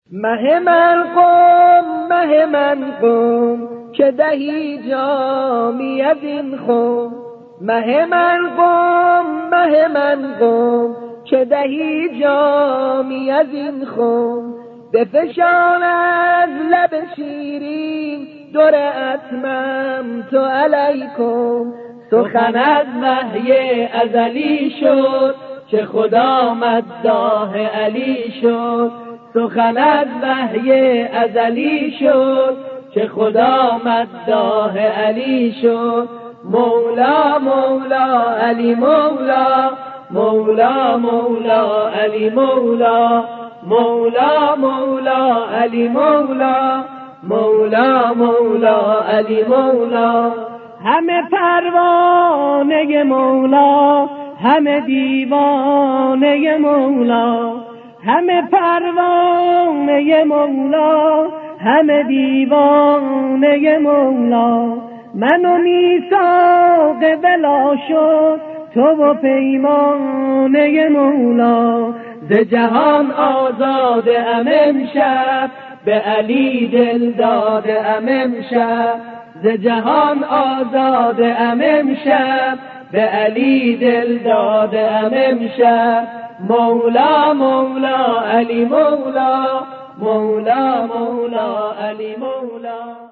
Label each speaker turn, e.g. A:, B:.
A: مه من قم که دهی جامی از این خم. مه من قم که دهی جامی از این خم. بفشان از لب شیرین در اتمم تو علیکم. سخن از وحی ازلی شد که خدا مداح علی شد. سخن از وحی ازلی شد که خدا مداح علی شد. مولا مولا علی مولا، مولا مولا علی مولا، مولا مولا علی مولا، مولا مولا علی مولا. همه پروانه مولا، همه دیوانه مولا. همه پروانه مولا، همه دیوانه مولا. من و میثاق ولا شد تو و پیمانه مولا. ز جهان آزاده ام امشب، به علی دل داده ام امشب. ز جهان آزاده ام امشب، به علی دل داده ام امشب. مولا مولا علی مولا، مولا مولا علی مولا.